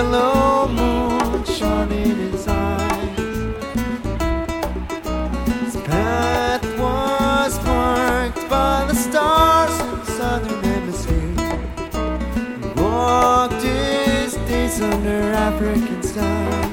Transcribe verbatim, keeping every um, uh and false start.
yellow moon shone in his eyes. His path was marked by the stars in the southern hemisphere. He walked his days under African stars.